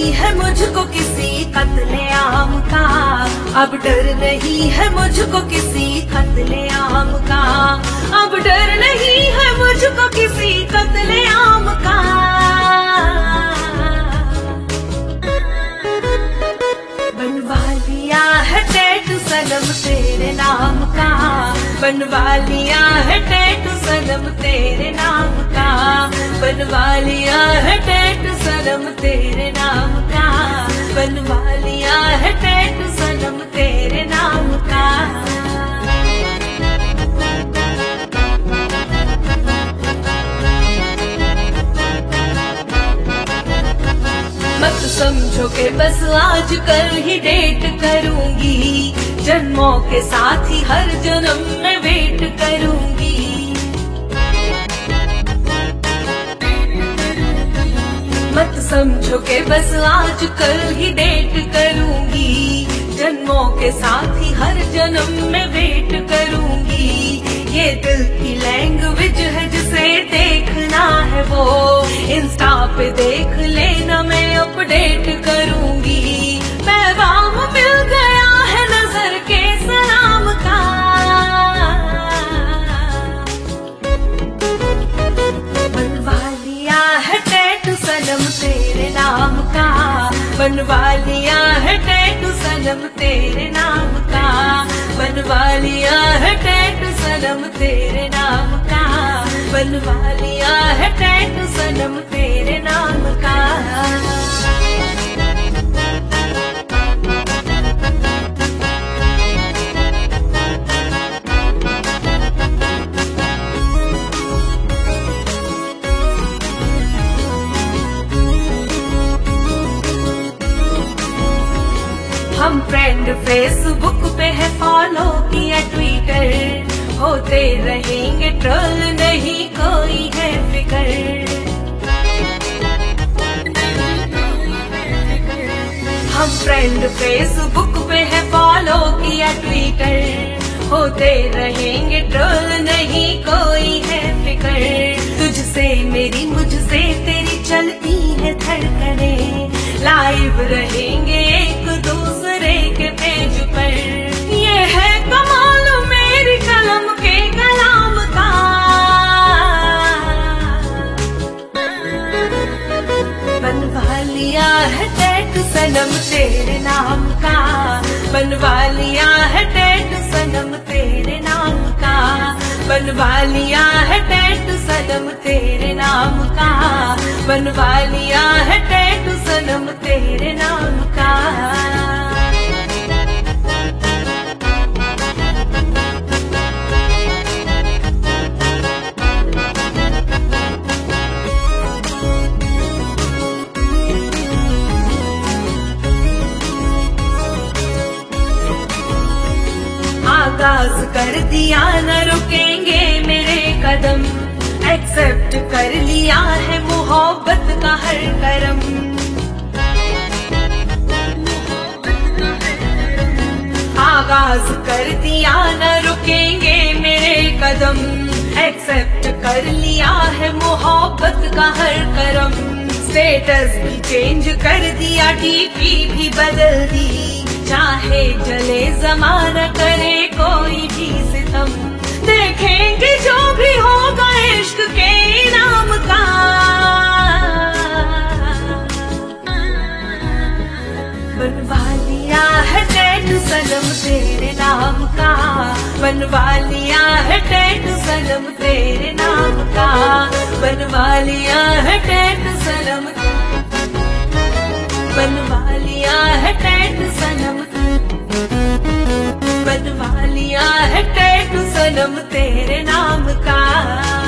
नहीं है मुझको किसी कत्लेआम का, अब डर नहीं है मुझको किसी कत्लेआम का, अब डर नहीं है मुझको किसी कत्लेआम का। बनवा लिया है टैटू सनम तेरे नाम का, बनवा लिया है टैटू सनम तेरे नाम का, बनवा लिया है टैटू सनम तेरे नाम का, बनवा लिया है टैटू सनम तेरे नाम का। मत समझो के बस आज कल ही डेट करूंगी, जन्मों के साथ ही हर जन्म में वेट करूंगी। मत समझो के बस आज कल ही डेट करूंगी, जन्मों के साथ ही हर जन्म में वेट करूंगी। ये दिल की लैंग्वेज है जिसे देखना है वो इंस्टा पे देख लेना, मैं अपडेट करूंगी। पैगाम मिल गया है नजर के सलाम का, बनवा लिया है टैटू सनम तेरे नाम का, बनवा लिया है टैटू सनम तेरे नाम का, बनवा लिया है टैटू सनम तेरे नाम का, बनवा लिया है टैटू सनम तेरे नाम का। हम फ्रेंड फेसबुक पे है, फॉलो किया ट्विटर, होते रहेंगे ट्रोल नहीं कोई है फिकर। हम फ्रेंड फेसबुक पे है, फॉलो किया ट्विटर, होते रहेंगे ट्रोल नहीं कोई है फिकर। तुझसे मेरी मुझसे तेरी चलती है धड़कने, लाइव रहेंगे एक दूसरे के पेज पर। ये है कमाल मेरी कलम के कलाम का, बनवा लिया है टैटू सनम तेरे नाम का, बनवा लिया है टैटू सनम तेरे नाम का, बनवा लिया है टैटू सनम तेरे नाम का, बनवा लिया है टैटू सनम तेरे नाम का। आगाज कर दिया न रुकेंगे मेरे कदम, एक्सेप्ट कर लिया है मोहब्बत का हर करम। आगाज कर दिया न रुकेंगे मेरे कदम, एक्सेप्ट कर लिया है मोहब्बत का हर करम। स्टेटस भी चेंज कर दिया, डीपी भी बदल दी, चाहे जले ज़माना करे कोई भी सितम। देखेंगे जो भी होगा इश्क के इनाम का, बनवा लिया है टैटू सनम तेरे नाम का, बनवा लिया है टैटू सनम तेरे नाम का, बनवा लिया है टैटू सनम, बनवा लिया है टैटू सनम, बनवा लिया है टैटू सनम तेरे नाम का।